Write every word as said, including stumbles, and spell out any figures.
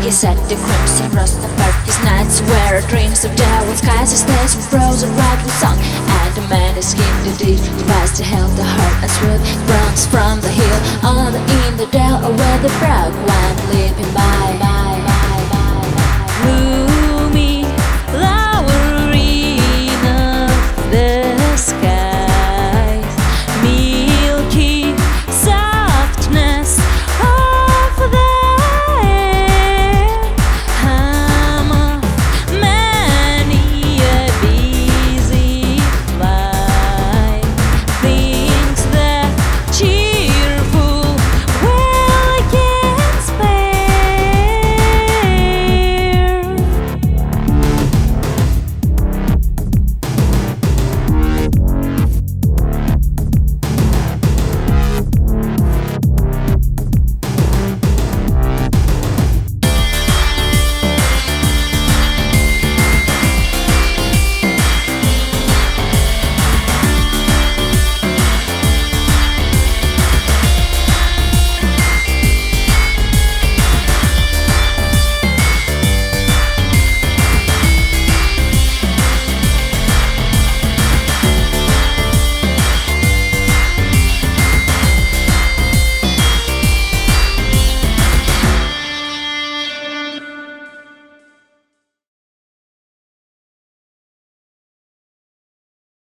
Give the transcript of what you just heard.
Yes, at the crimson rust of darkest nights, where dreams of devil skies are stays with frozen right with song. And the man is in the deep, device to help the heart and swift runs from the hill on the in the dell, where the frog